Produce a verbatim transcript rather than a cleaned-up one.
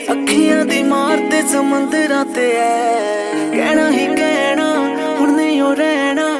अखियां दी मार ते समंदरां ते है कहना ही कहना हुण नहीं हो रहना।